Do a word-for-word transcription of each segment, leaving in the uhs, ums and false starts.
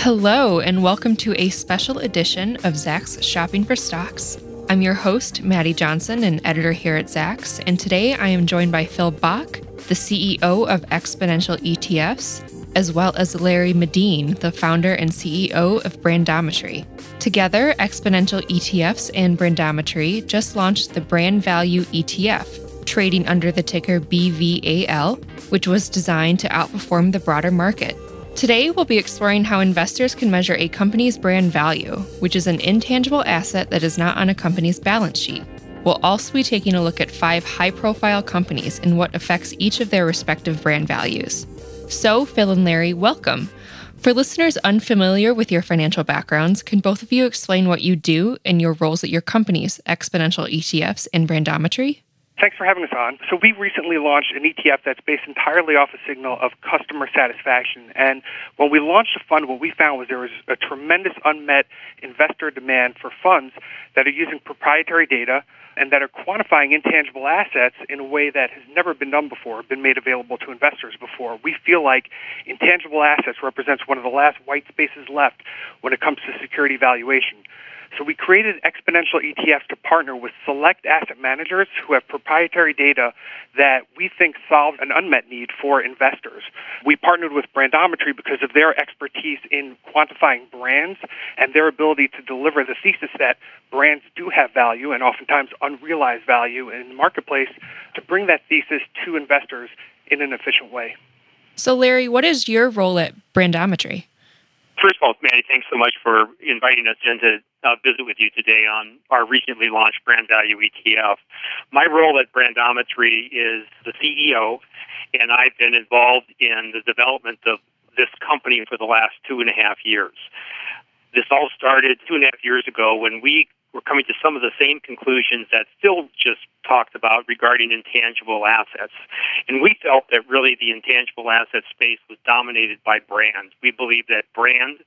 Hello, and welcome to a special edition of Zacks Shopping for Stocks. I'm your host, Maddie Johnson, an editor here at Zacks, and today I am joined by Phil Bach, the C E O of Exponential E T Fs, as well as Larry Medine, the founder and C E O of Brandometry. Together, Exponential E T Fs and Brandometry just launched the Brand Value E T F, trading under the ticker B V A L, which was designed to outperform the broader market. Today, we'll be exploring how investors can measure a company's brand value, which is an intangible asset that is not on a company's balance sheet. We'll also be taking a look at five high-profile companies and what affects each of their respective brand values. So, Phil and Larry, welcome. For listeners unfamiliar with your financial backgrounds, can both of you explain what you do and your roles at your companies, Exponential E T Fs and Brandometry? Thanks for having us on. So we recently launched an E T F that's based entirely off a signal of customer satisfaction. And when we launched the fund, what we found was there was a tremendous unmet investor demand for funds that are using proprietary data and that are quantifying intangible assets in a way that has never been done before, been made available to investors before. We feel like intangible assets represents one of the last white spaces left when it comes to security valuation. So we created Exponential E T Fs to partner with select asset managers who have proprietary data that we think solve an unmet need for investors. We partnered with Brandometry because of their expertise in quantifying brands and their ability to deliver the thesis that brands do have value and oftentimes unrealized value in the marketplace, to bring that thesis to investors in an efficient way. So, Larry, what is your role at Brandometry? First of all, Maddie, thanks so much for inviting us in to uh, visit with you today on our recently launched Brand Value E T F. My role at Brandometry is the C E O, and I've been involved in the development of this company for the last two and a half years. This all started two and a half years ago when we were coming to some of the same conclusions that Phil just talked about regarding intangible assets. And we felt that really the intangible asset space was dominated by brand. We believe that brand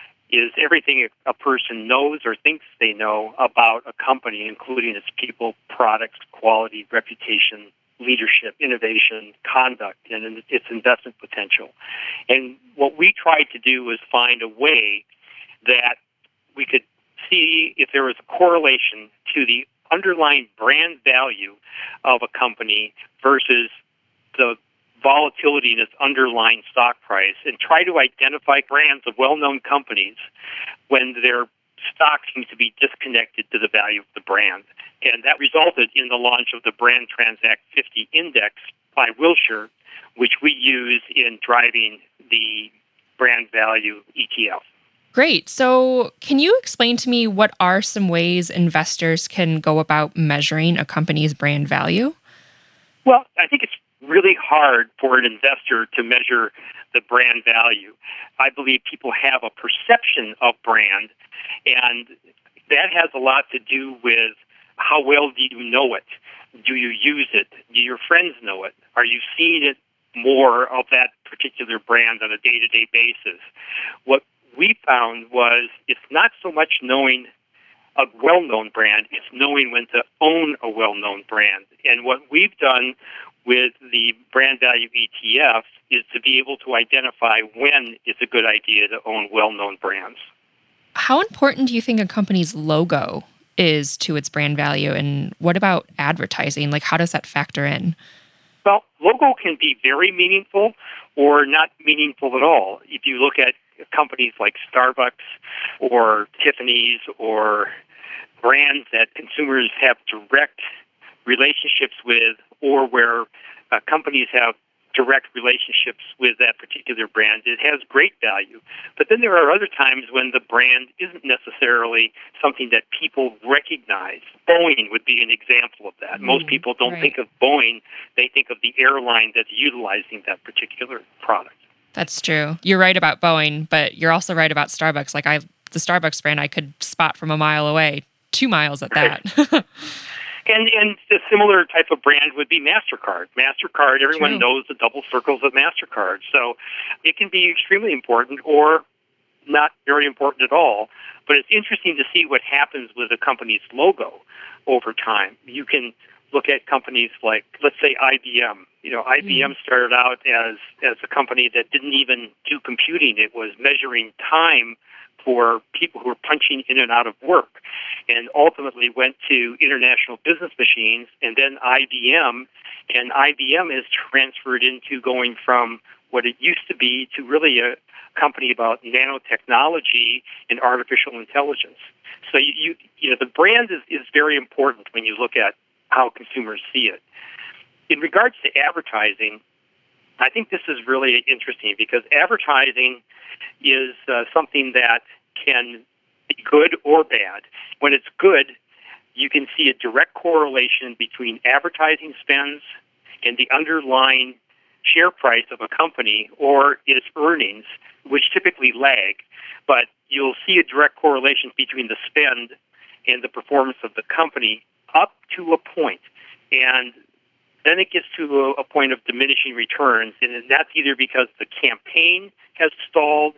is everything a person knows or thinks they know about a company, including its people, products, quality, reputation, leadership, innovation, conduct, and its investment potential. And what we tried to do was find a way that we could see if there was a correlation to the underlying brand value of a company versus the volatility in its underlying stock price, and try to identify brands of well-known companies when their stock seems to be disconnected to the value of the brand. And that resulted in the launch of the Brand Transact fifty Index by Wilshire, which we use in driving the Brand Value E T F. Great. So can you explain to me what are some ways investors can go about measuring a company's brand value? Well, I think it's really hard for an investor to measure the brand value. I believe people have a perception of brand, and that has a lot to do with how well do you know it? Do you use it? Do your friends know it? Are you seeing it more of that particular brand on a day-to-day basis? What we found was it's not so much knowing a well-known brand, it's knowing when to own a well-known brand. And what we've done with the Brand Value E T F is to be able to identify when it's a good idea to own well-known brands. How important do you think a company's logo is to its brand value? And what about advertising? Like, how does that factor in? Well, logo can be very meaningful or not meaningful at all. If you look at companies like Starbucks or Tiffany's or brands that consumers have direct relationships with, or where uh, companies have direct relationships with that particular brand, it has great value. But then there are other times when the brand isn't necessarily something that people recognize. Boeing would be an example of that. Mm, Most people don't right. think of Boeing, they think of the airline that's utilizing that particular product. That's true. You're right about Boeing, but you're also right about Starbucks. Like, I, the Starbucks brand I could spot from a mile away, two miles at that. Right. And and a similar type of brand would be MasterCard. MasterCard, everyone True. knows the double circles of MasterCard. So it can be extremely important or not very important at all. But it's interesting to see what happens with a company's logo over time. You can look at companies like, let's say, I B M. You know, I B M started out as, as a company that didn't even do computing. It was measuring time for people who were punching in and out of work, and ultimately went to International Business Machines and then I B M. And I B M is transferred into going from what it used to be to really a company about nanotechnology and artificial intelligence. So you, you, you know, the brand is, is very important when you look at how consumers see it. In regards to advertising, I think this is really interesting because advertising is uh, something that can be good or bad. When it's good, you can see a direct correlation between advertising spends and the underlying share price of a company or its earnings, which typically lag. But you'll see a direct correlation between the spend and the performance of the company up to a point. And then it gets to a, a point of diminishing returns, and that's either because the campaign has stalled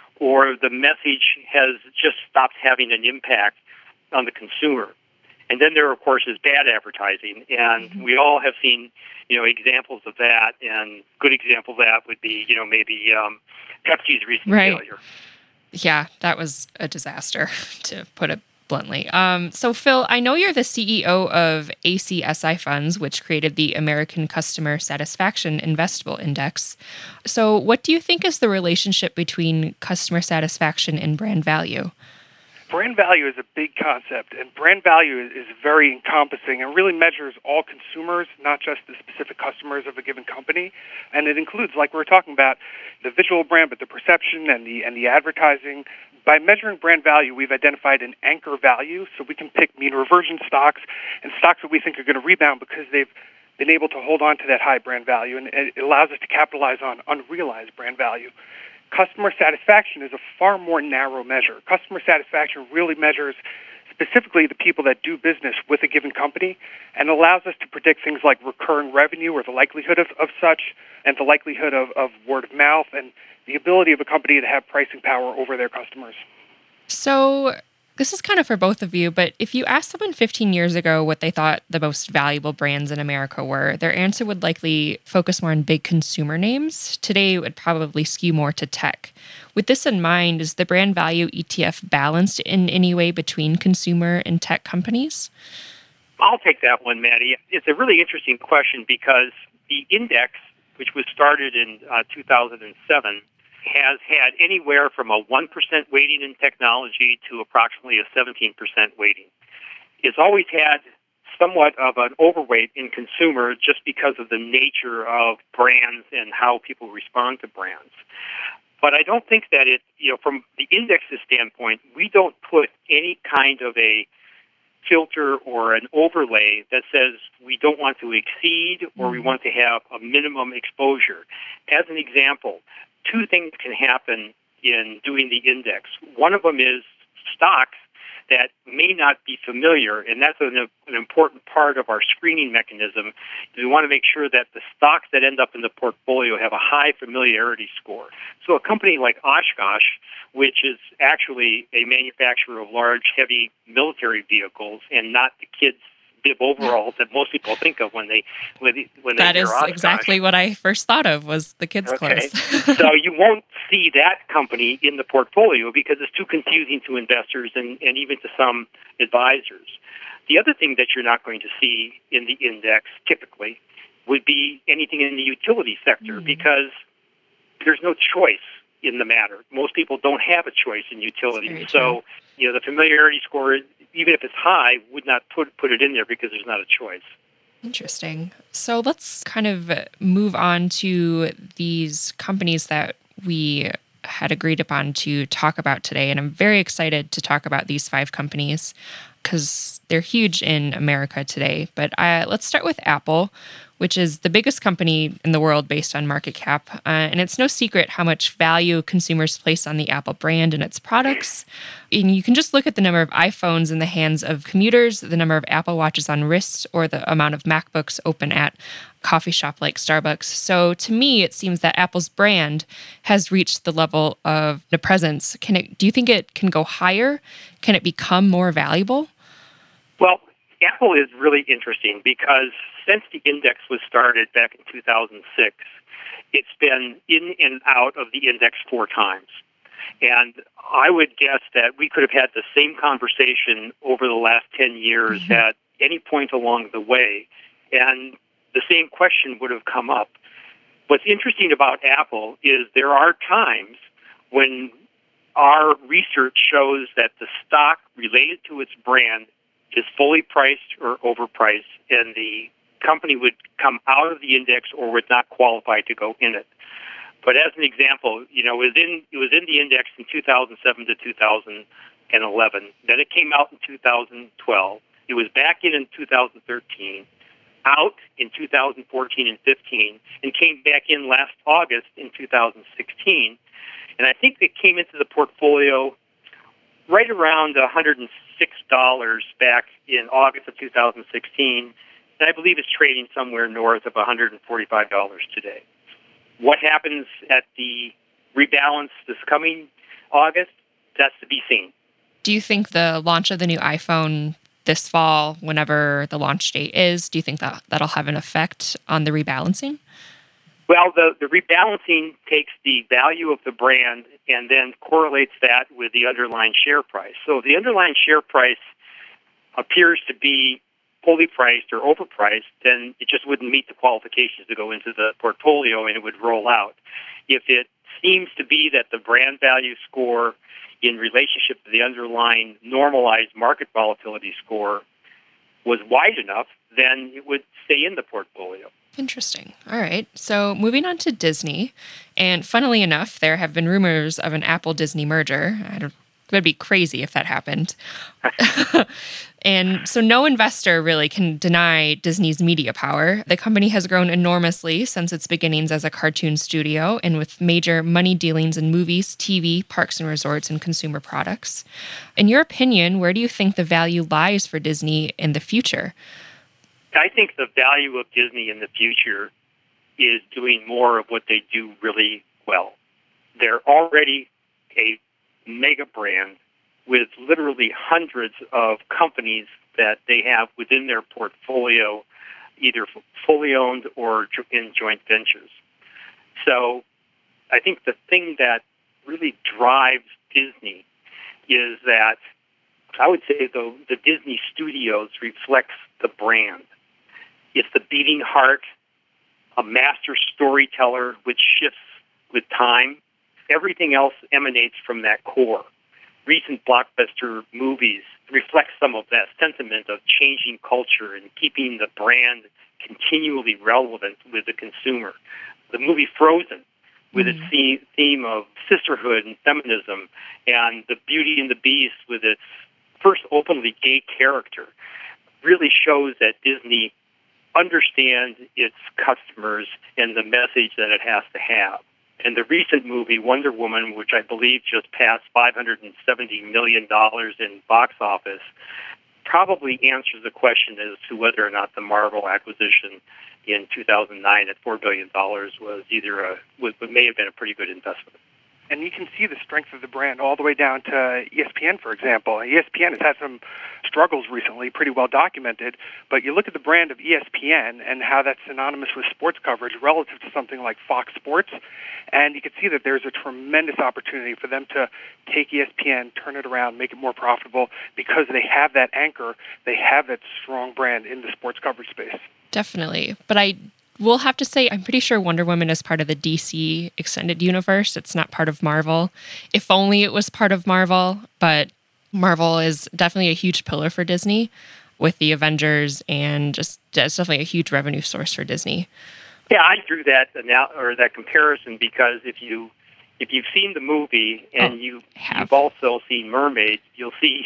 or the message has just stopped having an impact on the consumer. And then there, of course, is bad advertising, and mm-hmm. we all have seen, you know, examples of that. And good example of that would be, you know, maybe um, Pepsi's recent right. failure. Yeah, that was a disaster, to put it bluntly. Um, so, Phil, I know you're the C E O of A C S I Funds, which created the American Customer Satisfaction Investable Index. So, what do you think is the relationship between customer satisfaction and brand value? Brand value is a big concept, and brand value is, is very encompassing and really measures all consumers, not just the specific customers of a given company. And it includes, like we were talking about, the visual brand, but the perception and the and the advertising. By measuring brand value, we've identified an anchor value, so we can pick mean reversion stocks and stocks that we think are going to rebound because they've been able to hold on to that high brand value, and it allows us to capitalize on unrealized brand value. Customer satisfaction is a far more narrow measure. Customer satisfaction really measures specifically the people that do business with a given company and allows us to predict things like recurring revenue or the likelihood of, of such and the likelihood of, of word of mouth and the ability of a company to have pricing power over their customers. So this is kind of for both of you, but if you asked someone fifteen years ago what they thought the most valuable brands in America were, their answer would likely focus more on big consumer names. Today, it would probably skew more to tech. With this in mind, is the brand value E T F balanced in any way between consumer and tech companies? I'll take that one, Maddie. It's a really interesting question because the index, which was started in uh, two thousand seven, has had anywhere from a one percent weighting in technology to approximately a seventeen percent weighting. It's always had somewhat of an overweight in consumer just because of the nature of brands and how people respond to brands. But I don't think that it, you know, from the index's standpoint, we don't put any kind of a filter or an overlay that says we don't want to exceed or we want to have a minimum exposure. As an example, two things can happen in doing the index. One of them is stocks that may not be familiar, and that's an, an important part of our screening mechanism. We want to make sure that the stocks that end up in the portfolio have a high familiarity score. So a company like Oshkosh, which is actually a manufacturer of large, heavy military vehicles and not the kids' bib overalls that most people think of when they when they, when they that hear is Oshkosh. Exactly what I first thought of was the kids' okay. clothes. So you won't see that company in the portfolio because it's too confusing to investors and, and even to some advisors. The other thing that you're not going to see in the index typically would be anything in the utility sector mm. because there's no choice in the matter. Most people don't have a choice in utility. So, you know, the familiarity score, even if it's high, would not put put it in there because there's not a choice. Interesting. So let's kind of move on to these companies that we had agreed upon to talk about today. And I'm very excited to talk about these five companies because they're huge in America today. But uh, let's start with Apple, which is the biggest company in the world based on market cap. Uh, and it's no secret how much value consumers place on the Apple brand and its products. And you can just look at the number of iPhones in the hands of commuters, the number of Apple Watches on wrists, or the amount of MacBooks open at a coffee shop like Starbucks. So to me, it seems that Apple's brand has reached the level of the presence. Can it? Do you think it can go higher? Can it become more valuable? Well, Apple is really interesting because since the index was started back in two thousand six, it's been in and out of the index four times. And I would guess that we could have had the same conversation over the last ten years mm-hmm. at any point along the way, and the same question would have come up. What's interesting about Apple is there are times when our research shows that the stock related to its brand is fully priced or overpriced, and the company would come out of the index or would not qualify to go in it. But as an example, you know, it was in, it was in the index in two thousand seven to two thousand eleven. Then it came out in two thousand twelve. It was back in in two thousand thirteen, out in two thousand fourteen and fifteen, and came back in last August in two thousand sixteen. And I think it came into the portfolio right around one hundred six dollars back in August of two thousand sixteen, and I believe it's trading somewhere north of one hundred forty-five dollars today. What happens at the rebalance this coming August, that's to be seen. Do you think the launch of the new iPhone this fall, whenever the launch date is, do you think that that'll have an effect on the rebalancing? Well, the, the rebalancing takes the value of the brand and then correlates that with the underlying share price. So if the underlying share price appears to be fully priced or overpriced, then it just wouldn't meet the qualifications to go into the portfolio and it would roll out. If it seems to be that the brand value score in relationship to the underlying normalized market volatility score was wide enough, then it would stay in the portfolio. Interesting. All right. So moving on to Disney, and funnily enough, there have been rumors of an Apple-Disney merger. I don't, it would be crazy if that happened. And so no investor really can deny Disney's media power. The company has grown enormously since its beginnings as a cartoon studio and with major money dealings in movies, T V, parks and resorts, and consumer products. In your opinion, where do you think the value lies for Disney in the future? I think the value of Disney in the future is doing more of what they do really well. They're already a mega brand with literally hundreds of companies that they have within their portfolio, either fully owned or in joint ventures. So I think the thing that really drives Disney is that I would say the, the Disney Studios reflects the brand. It's the beating heart, a master storyteller which shifts with time. Everything else emanates from that core. Recent blockbuster movies reflect some of that sentiment of changing culture and keeping the brand continually relevant with the consumer. The movie Frozen, with mm-hmm. its theme of sisterhood and feminism, and The Beauty and the Beast with its first openly gay character, really shows that Disney understands its customers and the message that it has to have. And the recent movie, Wonder Woman, which I believe just passed five hundred seventy million dollars in box office, probably answers the question as to whether or not the Marvel acquisition in two thousand nine at four billion dollars was either a, was, may have been a pretty good investment. And you can see the strength of the brand all the way down to E S P N, for example. E S P N has had some struggles recently, pretty well documented, but you look at the brand of E S P N and how that's synonymous with sports coverage relative to something like Fox Sports, and you can see that there's a tremendous opportunity for them to take E S P N, turn it around, make it more profitable, because they have that anchor, they have that strong brand in the sports coverage space. Definitely. But I will have to say, I'm pretty sure Wonder Woman is part of the D C extended universe. It's not part of Marvel. If only it was part of Marvel, but Marvel is definitely a huge pillar for Disney with the Avengers, and just it's definitely a huge revenue source for Disney. Yeah, I drew that or that comparison because if you if you've seen the movie and oh, you have. you've also seen Mermaid, you'll see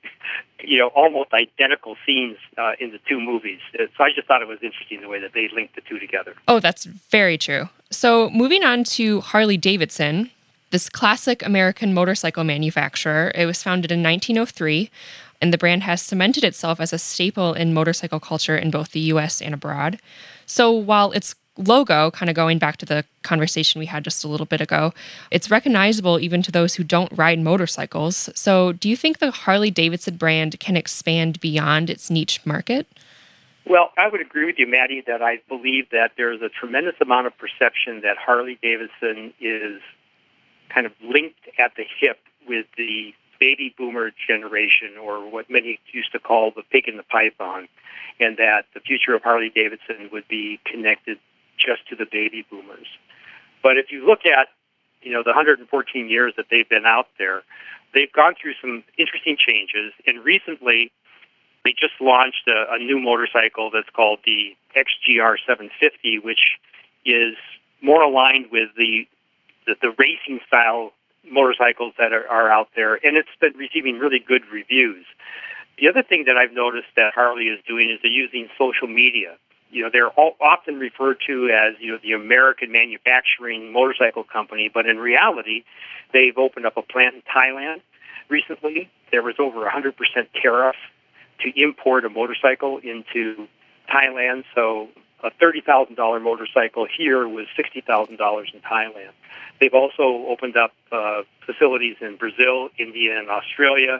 you know almost identical scenes uh, in the two movies. So I just thought it was interesting the way that they linked the two together. Oh, that's very true. So moving on to Harley-Davidson, this classic American motorcycle manufacturer. It was founded in nineteen oh three, and the brand has cemented itself as a staple in motorcycle culture in both the U S and abroad. So while its logo, kind of going back to the conversation we had just a little bit ago, it's recognizable even to those who don't ride motorcycles. So do you think the Harley-Davidson brand can expand beyond its niche market? Well, I would agree with you, Maddie, that I believe that there's a tremendous amount of perception that Harley-Davidson is kind of linked at the hip with the baby boomer generation, or what many used to call the pig in the python, and that the future of Harley-Davidson would be connected just to the baby boomers. But if you look at, you know, the one hundred fourteen years that they've been out there, they've gone through some interesting changes, and recently they just launched a, a new motorcycle that's called the X G R seven fifty, which is more aligned with the the, the racing style motorcycles that are, are out there, and it's been receiving really good reviews. The other thing that I've noticed that Harley is doing is they're using social media. You know, they're all often referred to as, you know, the American manufacturing motorcycle company, but in reality, they've opened up a plant in Thailand recently. There was over a one hundred percent tariff to import a motorcycle into Thailand, so a thirty thousand dollars motorcycle here was sixty thousand dollars in Thailand. They've also opened up uh, facilities in Brazil, India, and Australia.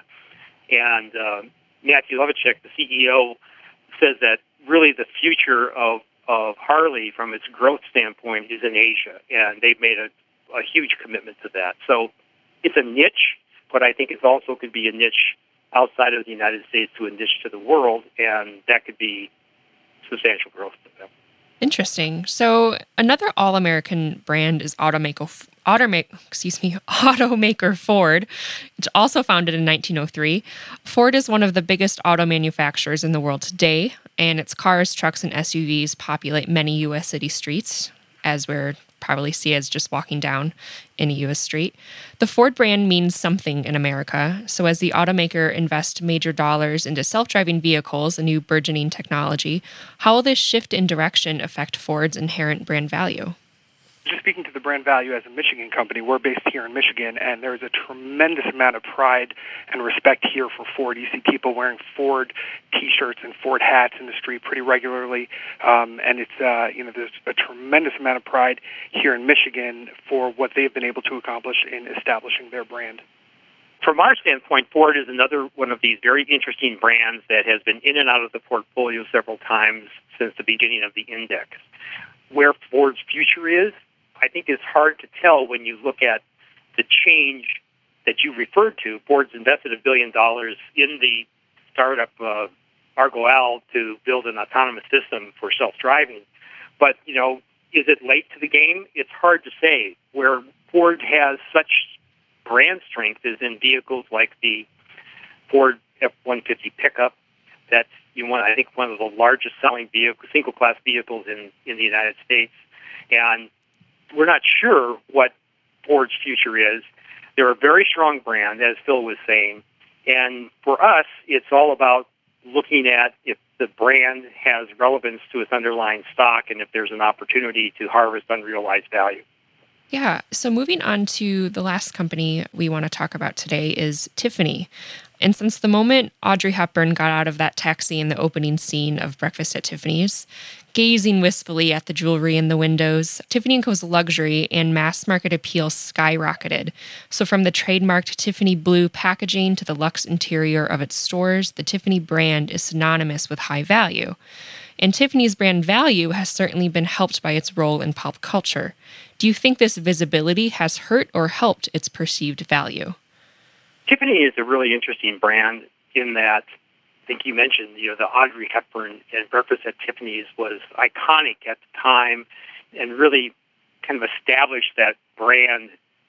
And uh, Matthew Levichik, the C E O, says that really the future of, of Harley from its growth standpoint is in Asia, and they've made a, a huge commitment to that. So it's a niche, but I think it also could be a niche outside of the United States to a niche to the world, and that could be substantial growth for them. Interesting. So another all-American brand is automaker, automaker, excuse me, automaker Ford, which also founded in nineteen oh three. Ford is one of the biggest auto manufacturers in the world today, and its cars, trucks, and S U Vs populate many U S city streets, as we're probably see as just walking down in a U S street. The Ford brand means something in America, so as the automaker invests major dollars into self-driving vehicles, a new burgeoning technology, how will this shift in direction affect Ford's inherent brand value? Just speaking to the brand value as a Michigan company, we're based here in Michigan, and there's a tremendous amount of pride and respect here for Ford. You see people wearing Ford T-shirts and Ford hats in the street pretty regularly, um, and it's uh, you know there's a tremendous amount of pride here in Michigan for what they've been able to accomplish in establishing their brand. From our standpoint, Ford is another one of these very interesting brands that has been in and out of the portfolio several times since the beginning of the index. Where Ford's future is, I think it's hard to tell when you look at the change that you referred to. Ford's invested a billion dollars in the startup uh, Argo Al to build an autonomous system for self-driving. But, you know, is it late to the game? It's hard to say. Where Ford has such brand strength is in vehicles like the Ford F one fifty pickup. That's, you know, I think one of the largest selling vehicle, single-class vehicles in, in the United States. And we're not sure what Ford's future is. They're a very strong brand, as Phil was saying. And for us, it's all about looking at if the brand has relevance to its underlying stock and if there's an opportunity to harvest unrealized value. Yeah. So moving on to the last company we want to talk about today is Tiffany. And since the moment Audrey Hepburn got out of that taxi in the opening scene of Breakfast at Tiffany's, gazing wistfully at the jewelry in the windows, Tiffany and Co.'s luxury and mass market appeal skyrocketed. So from the trademarked Tiffany blue packaging to the luxe interior of its stores, the Tiffany brand is synonymous with high value. And Tiffany's brand value has certainly been helped by its role in pop culture. Do you think this visibility has hurt or helped its perceived value? Tiffany is a really interesting brand in that, I think you mentioned, you know, the Audrey Hepburn and Breakfast at Tiffany's was iconic at the time and really kind of established that brand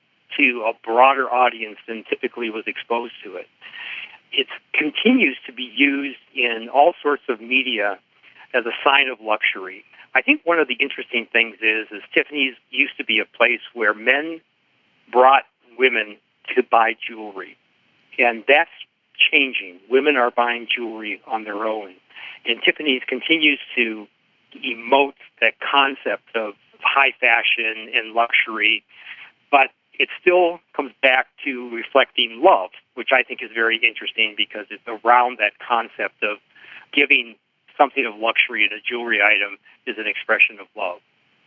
to a broader audience than typically was exposed to it. It continues to be used in all sorts of media as a sign of luxury. I think one of the interesting things is, is Tiffany's used to be a place where men brought women to buy jewelry. And that's changing. Women are buying jewelry on their own. And Tiffany's continues to emote that concept of high fashion and luxury, but it still comes back to reflecting love, which I think is very interesting because it's around that concept of giving something of luxury in a jewelry item is an expression of love.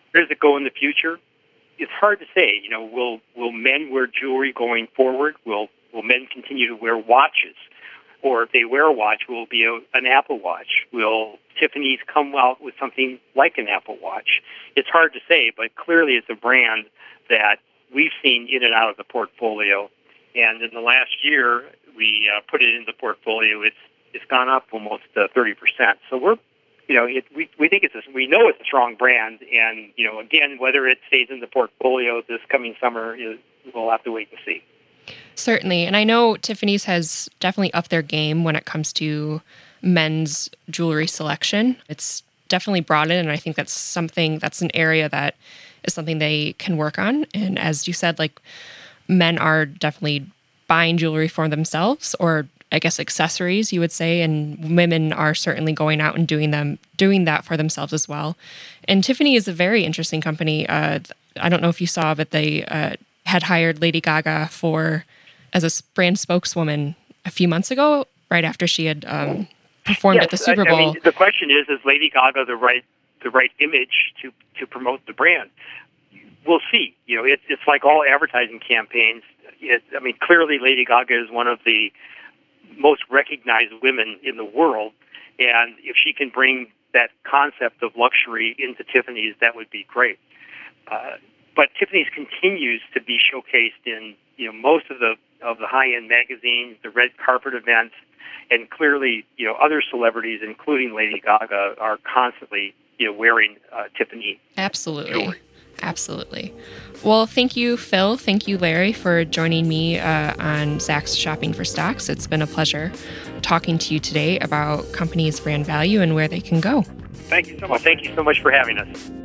Where does it go in the future? It's hard to say. You know, will will men wear jewelry going forward? Will will men continue to wear watches? Or if they wear a watch, will it be a, an Apple Watch? Will Tiffany's come out with something like an Apple Watch? It's hard to say, but clearly it's a brand that we've seen in and out of the portfolio. And in the last year, we uh, put it in the portfolio. It's it's gone up almost uh, thirty percent. So we're, you know, it, we we think it's a, we know it's a strong brand. And you know, again, whether it stays in the portfolio this coming summer, is, we'll have to wait and see. Certainly. And I know Tiffany's has definitely upped their game when it comes to men's jewelry selection. It's definitely broadened, and I think that's something, that's an area that is something they can work on. And as you said, like, men are definitely buying jewelry for themselves, or I guess accessories, you would say, and women are certainly going out and doing them, doing that for themselves as well. And Tiffany is a very interesting company. Uh, I don't know if you saw, but they uh, had hired Lady Gaga for as a brand spokeswoman a few months ago, right after she had um, performed yes, at the Super Bowl. I, I mean, the question is, is Lady Gaga the right the right image to, to promote the brand? We'll see. You know, it's it's like all advertising campaigns. It, I mean, clearly Lady Gaga is one of the most recognized women in the world, and if she can bring that concept of luxury into Tiffany's, that would be great. Uh, but Tiffany's continues to be showcased in, you know, most of the of the high-end magazines, the red carpet events, and clearly, you know, other celebrities, including Lady Gaga, are constantly, you know, wearing uh, Tiffany Absolutely. jewelry. Absolutely. Well, thank you, Phil. Thank you, Larry, for joining me uh, on Zach's Shopping for Stocks. It's been a pleasure talking to you today about companies' brand value and where they can go. Thank you so much. Thank you so much for having us.